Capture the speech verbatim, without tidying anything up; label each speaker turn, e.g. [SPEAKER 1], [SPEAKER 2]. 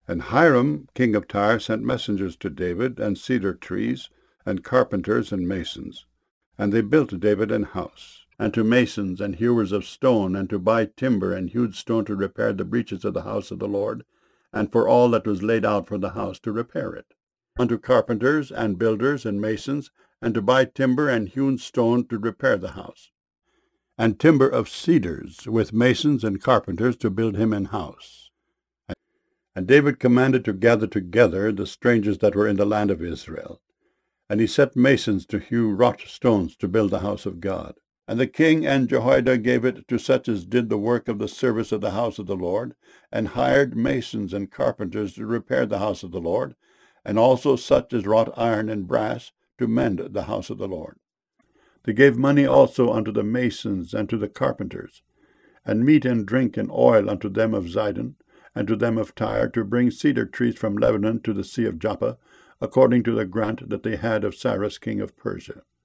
[SPEAKER 1] And Hiram, king of Tyre, sent messengers to David, and cedar trees, and carpenters, and masons. And they built David an house, and to masons and hewers of stone, and to buy timber and hewed stone to repair the breaches of the house of the Lord, and for all that was laid out for the house to repair it. Unto carpenters, and builders, and masons, and to buy timber and hewn stone to repair the house. And timber of cedars, with masons and carpenters, to build him an house. And David commanded to gather together the strangers that were in the land of Israel. And he set masons to hew wrought stones to build the house of God. And the king and Jehoiada gave it to such as did the work of the service of the house of the Lord, and hired masons and carpenters to repair the house of the Lord, and also such as wrought iron and brass to mend the house of the Lord. They gave money also unto the masons and to the carpenters, and meat and drink and oil unto them of Zidon, and to them of Tyre, to bring cedar trees from Lebanon to the sea of Joppa, according to the grant that they had of Cyrus king of Persia.